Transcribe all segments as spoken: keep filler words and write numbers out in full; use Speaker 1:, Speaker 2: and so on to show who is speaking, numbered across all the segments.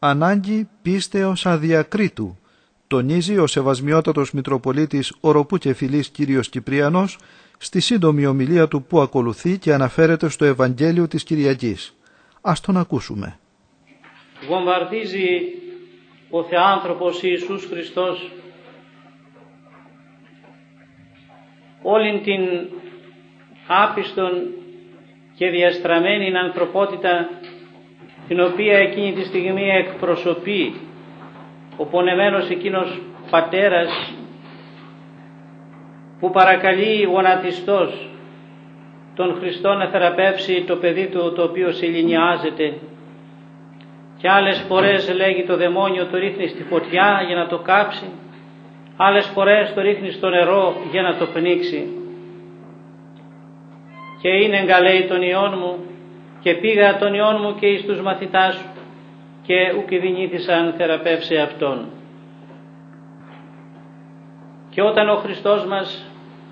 Speaker 1: ανάγκη πίστεως αδιακρίτου, τονίζει ο Σεβασμιότατος Μητροπολίτης Οροπού και Φιλής Κύριος Κυπριανός στη σύντομη ομιλία του που ακολουθεί και αναφέρεται στο Ευαγγέλιο της Κυριακής. Ας τον ακούσουμε.
Speaker 2: Βομβαρδίζει ο Θεάνθρωπος Ιησούς Χριστός όλην την άπιστον και διαστραμμένη ανθρωπότητα, την οποία εκείνη τη στιγμή εκπροσωπεί ο πονεμένος εκείνος πατέρας που παρακαλεί γονατιστός τον Χριστό να θεραπεύσει το παιδί του το οποίο σεληνιάζεται, και άλλες φορές λέγει το δαιμόνιο το ρίχνει στη φωτιά για να το κάψει, άλλες φορές το ρίχνει στο νερό για να το πνίξει. Και είναι εγκαλέει τον Υιόν μου, και πήγα τον Υιόν μου και εις τους μαθητάς σου, και ουκ ειδηνήθησαν θεραπεύσε αυτόν. Και όταν ο Χριστός μας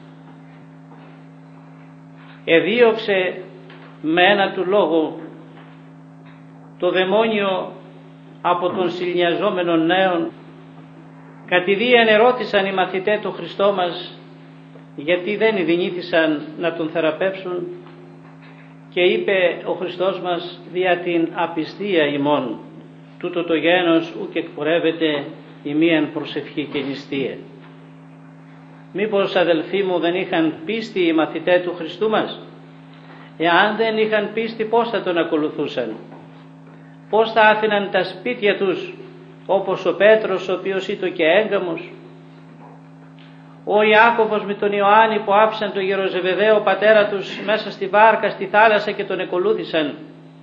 Speaker 2: εδίωξε με ένα του λόγο το δαιμόνιο από τον σιλνιαζόμενο νέον, κατηδίαν ερώτησαν οι μαθητές του Χριστό μας γιατί δεν ειδηνήθησαν να τον θεραπεύσουν, και είπε ο Χριστός μας, δια την απιστία ημών τούτο το γένος ουκ εκπορεύεται ημίαν προσευχή και νηστεία. Μήπως, αδελφοί μου, δεν είχαν πίστη οι μαθητές του Χριστού μας? Εάν δεν είχαν πίστη, πώς θα τον ακολουθούσαν? Πώς θα άφηναν τα σπίτια τους, όπως ο Πέτρος, ο οποίος ήταν και έγκαμος, ο Ιάκωβος με τον Ιωάννη που άφησαν τον Γεροζεβεδαίο πατέρα τους μέσα στη βάρκα, στη θάλασσα και τον εκολούθησαν?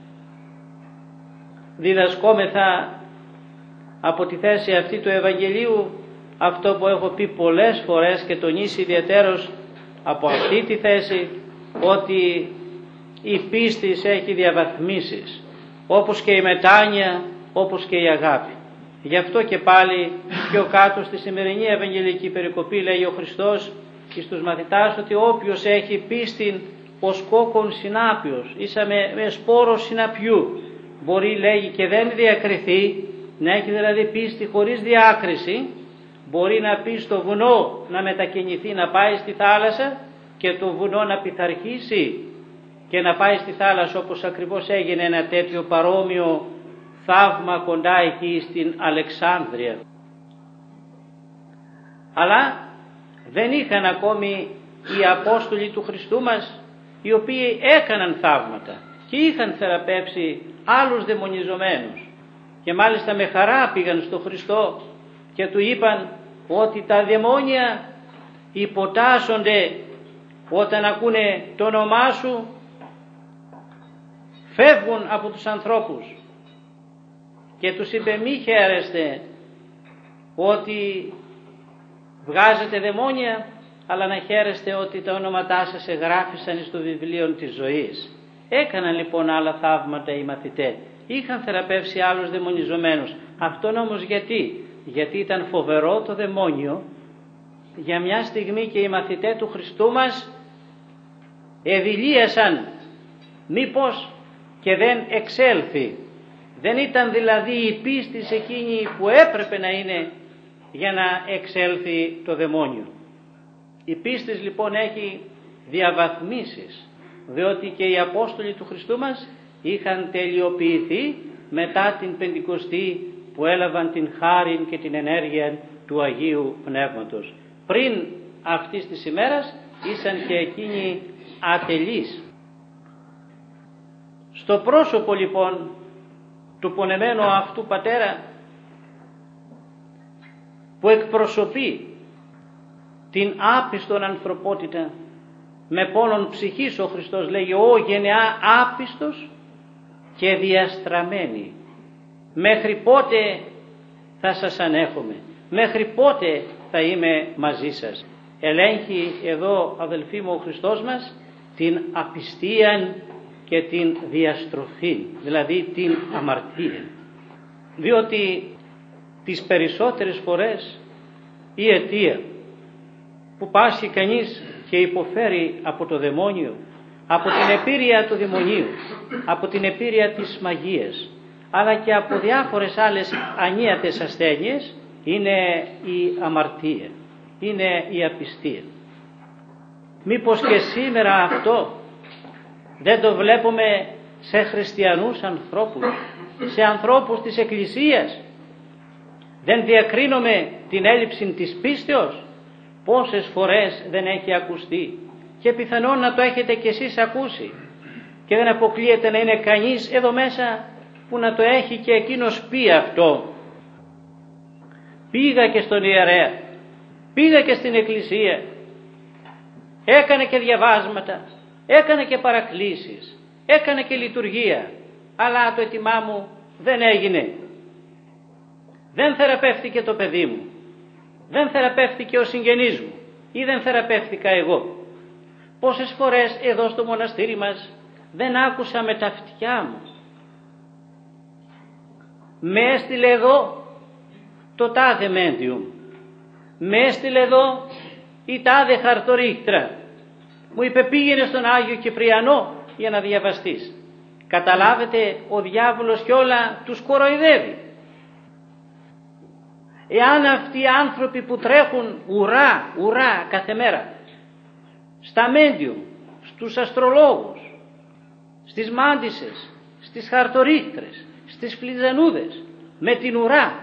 Speaker 2: Διδασκόμεθα από τη θέση αυτή του Ευαγγελίου αυτό που έχω πει πολλές φορές και τονίσει ιδιαιτέρως από αυτή τη θέση, ότι η πίστη έχει διαβαθμίσεις, όπως και η μετάνοια, όπως και η αγάπη. Γι' αυτό και πάλι πιο κάτω στη σημερινή Ευαγγελική περικοπή λέει ο Χριστός και στους μαθητάς ότι όποιος έχει πίστη ως κόκκον συνάπιος, ίσα με, με σπόρο συναπιού, μπορεί, λέγει, και δεν διακριθεί, να έχει δηλαδή πίστη χωρίς διάκριση, μπορεί να πει στο βουνό να μετακινηθεί, να πάει στη θάλασσα, και το βουνό να πειθαρχήσει και να πάει στη θάλασσα, όπως ακριβώς έγινε ένα τέτοιο παρόμοιο θαύμα κοντά εκεί στην Αλεξάνδρεια. Αλλά δεν είχαν ακόμη οι Απόστολοι του Χριστού μας, οι οποίοι έκαναν θαύματα και είχαν θεραπεύσει άλλους δαιμονιζομένους, και μάλιστα με χαρά πήγαν στο Χριστό και του είπαν ότι τα δαιμόνια υποτάσσονται όταν ακούνε το όνομά σου, φεύγουν από τους ανθρώπους. Και τους είπε, μη χαίρεστε ότι βγάζετε δαιμόνια, αλλά να χαίρεστε ότι τα όνοματά σας εγγράφησαν στο βιβλίο της ζωής. Έκαναν λοιπόν άλλα θαύματα οι μαθητές, είχαν θεραπεύσει άλλους δαιμονιζομένους. Αυτόν όμως γιατί? Γιατί ήταν φοβερό το δαιμόνιο. Για μια στιγμή και οι μαθητές του Χριστού μας εδηλίασαν μήπως και δεν εξέλθει. Δεν ήταν δηλαδή η πίστη εκείνη που έπρεπε να είναι για να εξέλθει το δαιμόνιο. Η πίστη λοιπόν έχει διαβαθμίσεις, διότι και οι Απόστολοι του Χριστού μας είχαν τελειοποιηθεί μετά την Πεντηκοστή, που έλαβαν την χάριν και την ενέργεια του Αγίου Πνεύματος. Πριν αυτής της ημέρας ήσαν και εκείνοι ατελείς. Στο πρόσωπο λοιπόν του πονεμένου αυτού πατέρα, που εκπροσωπεί την άπιστον ανθρωπότητα με πόνον ψυχής, ο Χριστός λέγει, «Ω γενεά άπιστος και διαστραμμένη, μέχρι πότε θα σας ανέχομαι, μέχρι πότε θα είμαι μαζί σας?» Ελέγχει εδώ, αδελφοί μου, ο Χριστός μας την απιστία και την διαστροφή, δηλαδή την αμαρτία. Διότι τις περισσότερες φορές η αιτία που πάσχει κανείς και υποφέρει από το δαιμόνιο, από την επίρρεια του δαιμονίου, από την επίρρεια της μαγείας, αλλά και από διάφορες άλλες ανίατες ασθένειες, είναι η αμαρτία, είναι η απιστία. Μήπως και σήμερα αυτό δεν το βλέπουμε σε χριστιανούς ανθρώπους, σε ανθρώπους της Εκκλησίας? Δεν διακρίνουμε την έλλειψη της πίστεως? Πόσες φορές δεν έχει ακουστεί, και πιθανόν να το έχετε κι εσείς ακούσει, και δεν αποκλείεται να είναι κανείς εδώ μέσα που να το έχει και εκείνος πει αυτό. Πήγα και στον ιερέα, πήγα και στην εκκλησία, έκανε και διαβάσματα, έκανε και παρακλήσεις, έκανε και λειτουργία, αλλά το αίτημά μου δεν έγινε. Δεν θεραπεύτηκε το παιδί μου, δεν θεραπεύτηκε ο συγγενής μου, ή δεν θεραπεύτηκα εγώ. Πόσες φορές εδώ στο μοναστήρι μας δεν άκουσα με τα αυτιά μου, με έστειλε εδώ το τάδε μέντιουμ, με έστειλε εδώ η τάδε χαρτορίχτρα, μου είπε πήγαινε στον Άγιο Κυπριανό για να διαβαστείς. Καταλάβετε, ο διάβολος κι όλα τους κοροϊδεύει. Εάν αυτοί οι άνθρωποι που τρέχουν ουρά, ουρά κάθε μέρα στα μέντιουμ, στους αστρολόγους, στις μάντισσες, στις χαρτορίχτρες, στις φλιτζανούδες, με την ουρά,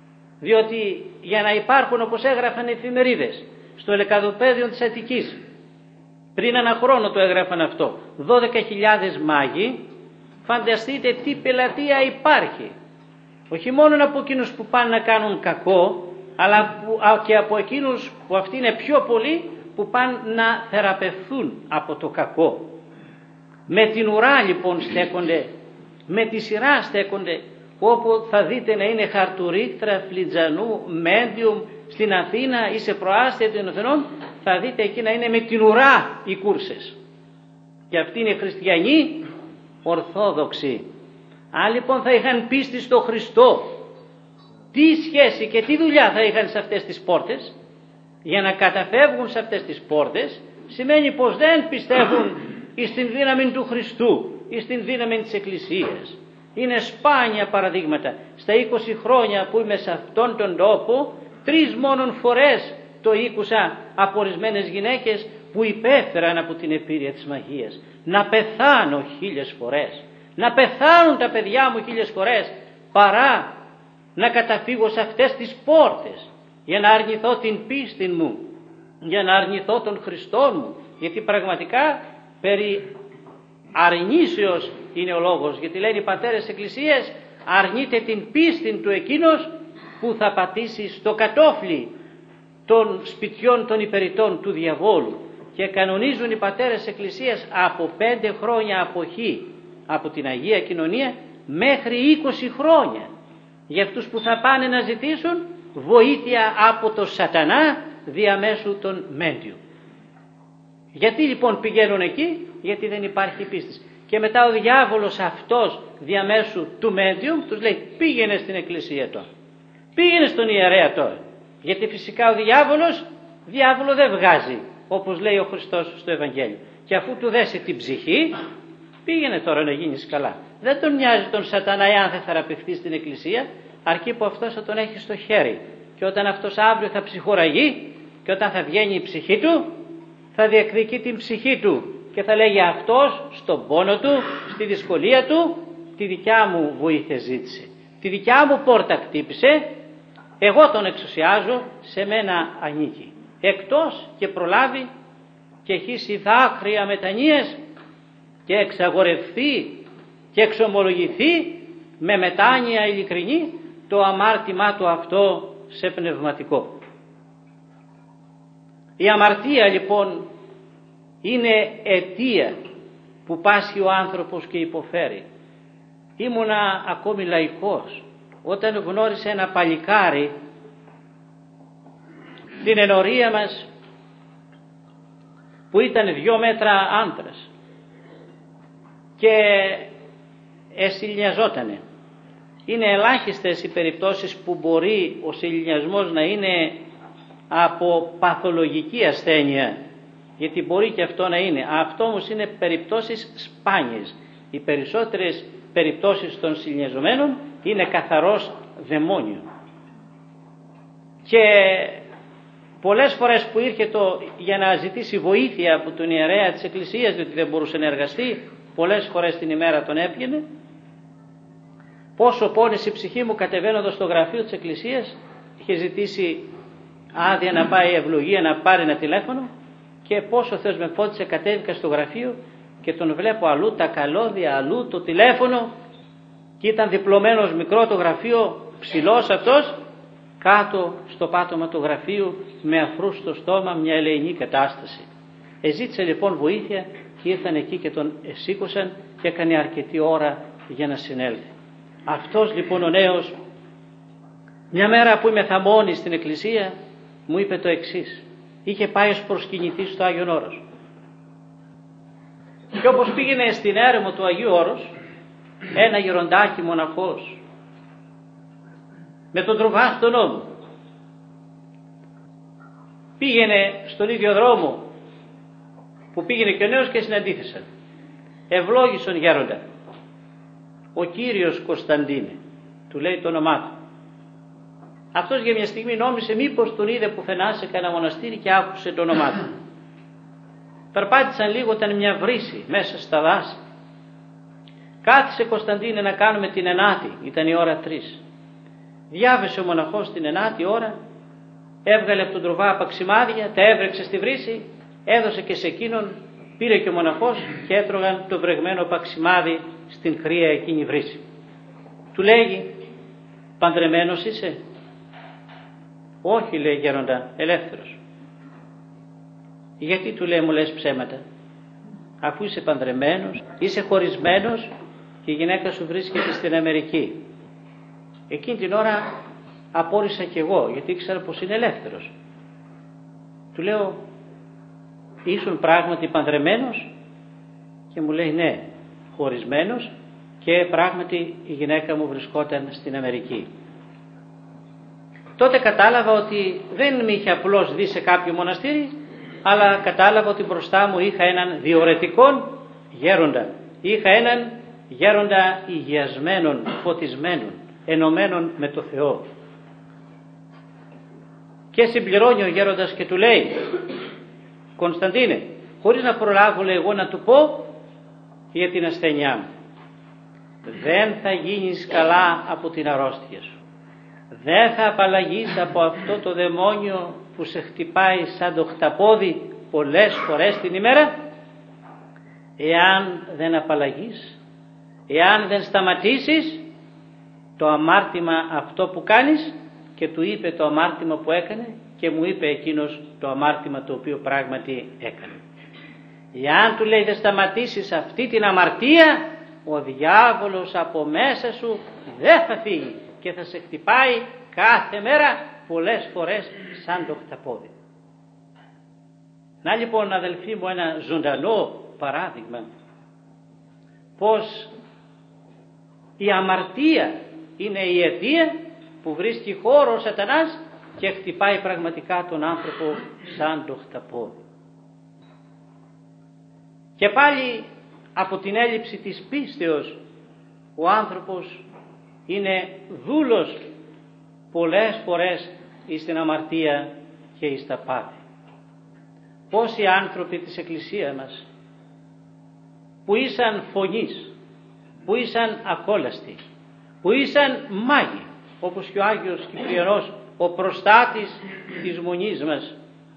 Speaker 2: διότι για να υπάρχουν, όπως έγραφαν οι εφημερίδες στο Ελεκαδοπαίδιο της Αττικής, πριν ένα χρόνο το έγραφαν αυτό, δώδεκα χιλιάδες μάγοι, φανταστείτε τι πελατεία υπάρχει, όχι μόνο από εκείνους που πάνε να κάνουν κακό, αλλά και από εκείνους που αυτοί είναι πιο πολλοί, που πάνε να θεραπευθούν από το κακό. Με την ουρά λοιπόν στέκονται, με τη σειρά στέκονται, όπου θα δείτε να είναι χαρτουρίκτρα, φλιτζανού, μέντιουμ στην Αθήνα ή σε προάστια των Αθηνών, θα δείτε εκεί να είναι με την ουρά οι κούρσες. Και αυτοί είναι χριστιανοί ορθόδοξοι. Αν λοιπόν θα είχαν πίστη στο Χριστό, τι σχέση και τι δουλειά θα είχαν σε αυτές τις πόρτες? Για να καταφεύγουν σε αυτές τις πόρτες σημαίνει πως δεν πιστεύουν εις την δύναμη του Χριστού, εις την δύναμη της Εκκλησίας. Είναι σπάνια παραδείγματα. Στα είκοσι χρόνια που είμαι σε αυτόν τον τόπο, τρεις μόνον φορές το ήκουσα από ορισμένες γυναίκες που υπέφεραν από την επίρρεια της μαγείας. Να πεθάνω χίλιες φορές, να πεθάνουν τα παιδιά μου χίλιες φορές, παρά να καταφύγω σε αυτές τις πόρτες για να αρνηθώ την πίστη μου, για να αρνηθώ τον Χριστό μου, γιατί πραγματικά περί αρνήσεως είναι ο λόγος, γιατί λένε οι πατέρες της Εκκλησίας, αρνείται την πίστη του εκείνος που θα πατήσει στο κατόφλι των σπιτιών των υπερητών του διαβόλου. Και κανονίζουν οι πατέρες της Εκκλησίας από πέντε χρόνια αποχή από την Αγία Κοινωνία μέχρι είκοσι χρόνια για αυτούς που θα πάνε να ζητήσουν βοήθεια από το σατανά διαμέσου των μέντιου. Γιατί λοιπόν πηγαίνουν εκεί? Γιατί δεν υπάρχει πίστη. Και μετά ο διάβολος αυτός διαμέσου του μέντιου τους λέει πήγαινε στην εκκλησία τώρα, πήγαινε στον ιερέα τώρα. Γιατί φυσικά ο διάβολος διάβολο δεν βγάζει, όπως λέει ο Χριστός στο Ευαγγέλιο. Και αφού του δέσει την ψυχή, πήγαινε τώρα να γίνεις καλά. Δεν τον νοιάζει τον σατανά εάν θα θεραπευτεί στην εκκλησία, αρκεί που αυτός θα τον έχει στο χέρι. Και όταν αυτός αύριο θα ψυχοραγεί και όταν θα βγαίνει η ψυχή του, θα διεκδικεί την ψυχή του και θα λέγει αυτός στον πόνο του, στη δυσκολία του, τη δικιά μου βοήθεια ζήτησε, τη δικιά μου πόρτα χτύπησε, εγώ τον εξουσιάζω, σε μένα ανήκει. Εκτός και προλάβει και χύσει δάκρυα μετανοίες και εξαγορευθεί και εξομολογηθεί με μετάνοια ειλικρινή το αμάρτημά του αυτό σε πνευματικό. Η αμαρτία λοιπόν είναι αιτία που πάσχει ο άνθρωπος και υποφέρει. Ήμουνα ακόμη λαϊκός όταν γνώρισα ένα παλικάρι στην ενορία μας που ήταν δυο μέτρα άντρας και εσυλιαζότανε. Είναι ελάχιστες οι περιπτώσεις που μπορεί ο συλιασμός να είναι από παθολογική ασθένεια, γιατί μπορεί και αυτό να είναι. Αυτό όμως είναι περιπτώσεις σπάνιες. Οι περισσότερες περιπτώσεις των σιλνιαζομένων είναι καθαρός δαιμόνιο. Και πολλές φορές που ήρθε το, για να ζητήσει βοήθεια από τον ιερέα της Εκκλησίας, διότι δεν μπορούσε να εργαστεί, πολλές φορές την ημέρα τον έπιανε, πόσο πόνεσε η ψυχή μου κατεβαίνοντας στο γραφείο της Εκκλησίας, είχε ζητήσει άδεια να πάει ευλογία, να πάρει ένα τηλέφωνο, και πόσο ο Θεός με φώτισε, κατέβηκα στο γραφείο και τον βλέπω αλλού τα καλώδια, αλλού το τηλέφωνο, και ήταν διπλωμένος, μικρό το γραφείο, ψηλός αυτός, κάτω στο πάτωμα του γραφείου με αφρού στο στόμα, μια ελεηνή κατάσταση. Εζήτησε λοιπόν βοήθεια και ήρθαν εκεί και τον σήκωσαν και έκανε αρκετή ώρα για να συνέλθει. Αυτός λοιπόν ο νέος, μια μέρα που είμαι θαμώνη στην εκκλησία, μου είπε το εξής. Είχε πάει ως προσκυνητής στο Άγιον Όρος, και όπως πήγαινε στην έρημο του Αγίου Όρος, ένα γεροντάκι μοναχός με τον τροφά στον ώμο πήγαινε στον ίδιο δρόμο που πήγαινε και ο νέος και συναντήθησαν. Ευλόγησον γέροντα, ο Κύριος Κωνσταντίνε, του λέει το όνομά του. Αυτός για μια στιγμή νόμισε μήπως τον είδε πουθενά σε κανένα μοναστήρι και άκουσε το όνομά του. Περπάτησαν λίγο, ήταν μια βρύση μέσα στα δάση. Κάθισε Κωνσταντίνε να κάνουμε την ενάτη, ήταν η ώρα τρεις. Διάβεσε ο μοναχός την ενάτη ώρα, έβγαλε από τον τροβά απαξιμάδια, τα έβρεξε στη βρύση, έδωσε και σε εκείνον, πήρε και ο μοναχός και έτρωγαν το βρεγμένο παξιμάδι στην χρία εκείνη βρύση. Του λέγει, παντρεμένος είσαι? Όχι, λέει, γέροντα, ελεύθερος. Γιατί, του λέει, μου λες ψέματα? Αφού είσαι παντρεμένος, είσαι χωρισμένος και η γυναίκα σου βρίσκεται στην Αμερική. Εκείνη την ώρα απόρρισα κι εγώ, γιατί ήξερα πως είναι ελεύθερος. Του λέω, ήσουν πράγματι παντρεμένος? Και μου λέει, ναι, χωρισμένος, και πράγματι η γυναίκα μου βρισκόταν στην Αμερική. Τότε κατάλαβα ότι δεν με είχε απλώς δει σε κάποιο μοναστήρι, αλλά κατάλαβα ότι μπροστά μου είχα έναν διορετικόν γέροντα. Είχα έναν γέροντα υγιασμένον, φωτισμένον, ενωμένον με το Θεό. Και συμπληρώνει ο γέροντας και του λέει, Κωνσταντίνε, χωρίς να προλάβω, λέει, εγώ να του πω για την ασθένειά μου. Δεν θα γίνεις καλά από την αρρώστια σου. Δεν θα απαλλαγείς από αυτό το δαιμόνιο που σε χτυπάει σαν το χταπόδι πολλές φορές την ημέρα, εάν δεν απαλλαγείς, εάν δεν σταματήσεις το αμάρτημα αυτό που κάνεις. Και του είπε το αμάρτημα που έκανε και μου είπε εκείνος το αμάρτημα το οποίο πράγματι έκανε. Εάν, του λέει, δεν σταματήσεις αυτή την αμαρτία, ο διάβολος από μέσα σου δεν θα φύγει και θα σε χτυπάει κάθε μέρα πολλές φορές σαν το χταπόδι. Να λοιπόν, αδελφοί μου, ένα ζωντανό παράδειγμα πως η αμαρτία είναι η αιτία που βρίσκει χώρο ο σατανάς και χτυπάει πραγματικά τον άνθρωπο σαν το χταπόδι. Και πάλι από την έλλειψη της πίστεως ο άνθρωπος είναι δούλος πολλές φορές εις την αμαρτία και εις τα πάθη. Πόσοι άνθρωποι της Εκκλησίας μας που ήσαν φωνείς, που ήσαν ακόλαστοι, που ήσαν μάγοι, όπως και ο Άγιος Κυπριανός, ο προστάτης της μονής μας,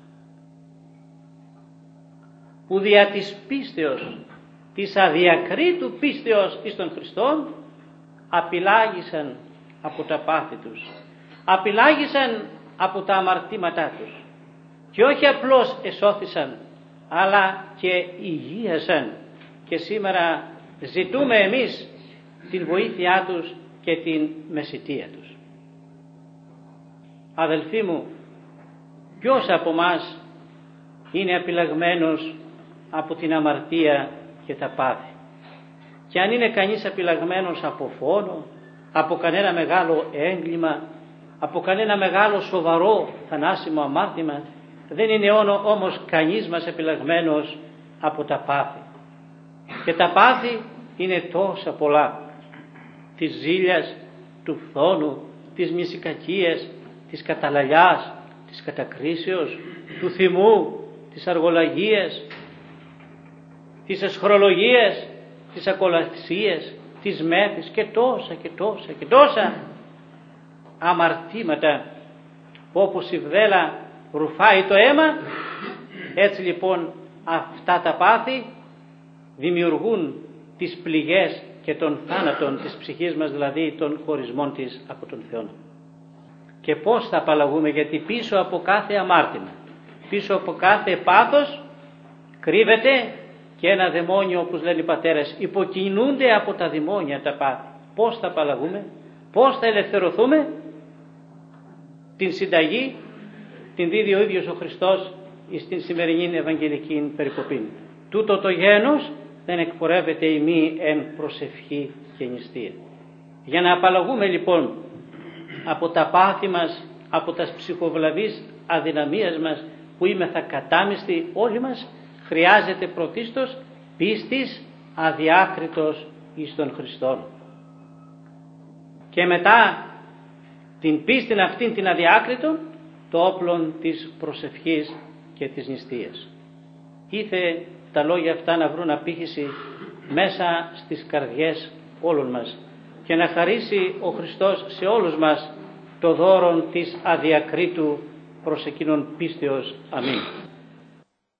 Speaker 2: που δια της πίστεως, της αδιακρίτου πίστεως εις τον Χριστόν, απειλάγησαν από τα πάθη τους, απειλάγησαν από τα αμαρτήματά τους, και όχι απλώς εσώθησαν, αλλά και υγείασαν, και σήμερα ζητούμε εμείς την βοήθειά τους και την μεσιτεία τους. Αδελφοί μου, ποιος από μας είναι απειλαγμένος από την αμαρτία και τα πάθη? Και αν είναι κανείς απειλαγμένος από φόνο, από κανένα μεγάλο έγκλημα, από κανένα μεγάλο σοβαρό θανάσιμο αμάρτημα, δεν είναι όμως κανείς μας απειλαγμένος από τα πάθη. Και τα πάθη είναι τόσα πολλά. της ζήλιας, του φθόνου, της μυσικακίας, της καταλαλιάς, της κατακρίσεως, του θυμού, της αργολαγίας, της εσχρολογίας, της ακολαθυσίας, της μέθης και τόσα και τόσα και τόσα αμαρτήματα που όπως η βδέλα ρουφάει το αίμα, έτσι λοιπόν αυτά τα πάθη δημιουργούν τις πληγές και των θάνατων της ψυχής μας, δηλαδή των χωρισμών της από τον Θεό. Και πώς θα απαλλαγούμε, γιατί πίσω από κάθε αμάρτημα, πίσω από κάθε πάθος κρύβεται και ένα δαιμόνιο, όπως λένε οι πατέρες, υποκινούνται από τα δαιμόνια τα πάθη. Πώς θα απαλλαγούμε, πώς θα ελευθερωθούμε? Την συνταγή την δίδει ο ίδιος ο Χριστός στην σημερινή Ευαγγελική περικοπή. Τούτο το γένος δεν εκπορεύεται ημί εν προσευχή και νηστεία. Για να απαλλαγούμε λοιπόν από τα πάθη μας, από τα ψυχοβλαβείς αδυναμίες μας που είμεθα κατάμιστοι όλοι μας, χρειάζεται πρωτίστως πίστης αδιάκριτος εις τον Χριστόν. Και μετά την πίστην αυτήν την αδιάκριτον, το όπλον της προσευχής και της νηστείας. Ήθε τα λόγια αυτά να βρουν απήχηση μέσα στις καρδιές όλων μας και να χαρίσει ο Χριστός σε όλους μας το δώρον της αδιακρίτου προς εκείνον πίστεως. Αμήν.